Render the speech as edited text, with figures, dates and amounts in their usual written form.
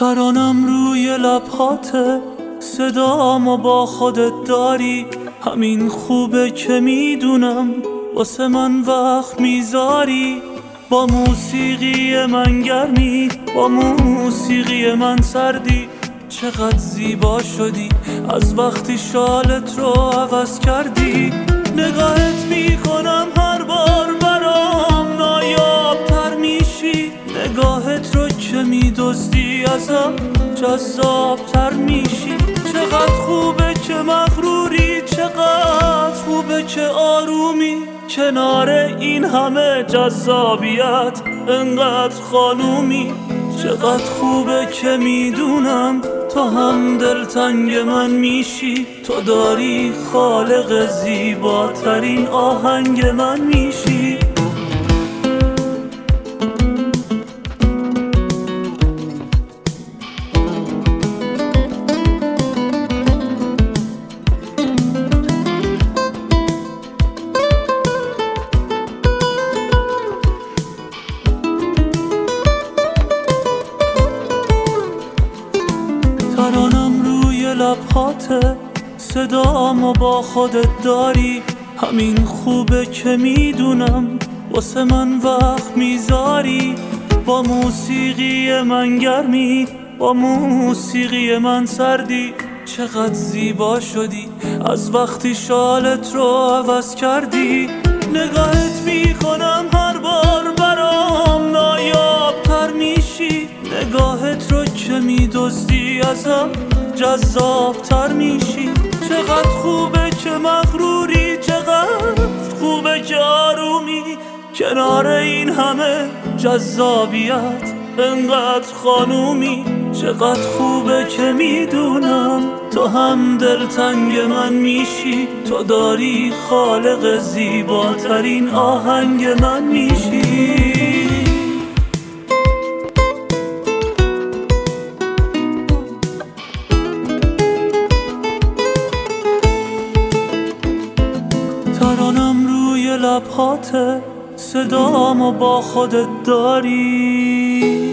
ترانم روی لبخاته، صدامو با خودت داری. همین خوبه که میدونم واسه من وقت میذاری. با موسیقی من گرمی، با موسیقی من سردی. چقدر زیبا شدی از وقتی شالت رو عوض کردی. نگاهت میکنم هر بار برام نایاب‌تر میشی. نگاهت رو که میدزدی ازم جذاب‌تر میشی. چقدر خوبه که مغروری، چقدر خوبه که آرومی. کنار این همه جذابیت انقدر خانومی. چقدر خوبه که میدونم تو هم دلتنگ من میشی. تو داری خالق زیباترین آهنگ من میشی. ترانم روی لبخاته، صدامو با خودت داری. همین خوبه که میدونم واسه من وقت میذاری. با موسیقی من گرمی، با موسیقی من سردی. چقدر زیبا شدی از وقتی شالت رو عوض کردی. نگاهت میکنم هر بار برام نایاب‌تر میشی. نگاهت رو که میدزدی ازم جذاب‌تر میشی. چقدر خوبه که مغروری، چقدر خوبه که آرومی. کنار این همه جذابیت انقدر خانومی. چقدر خوبه که میدونم تو هم دلتنگ من میشی. تو داری خالق زیباترین آهنگ من میشی. ترانم روی لبخاته، صدامو با خودت داری.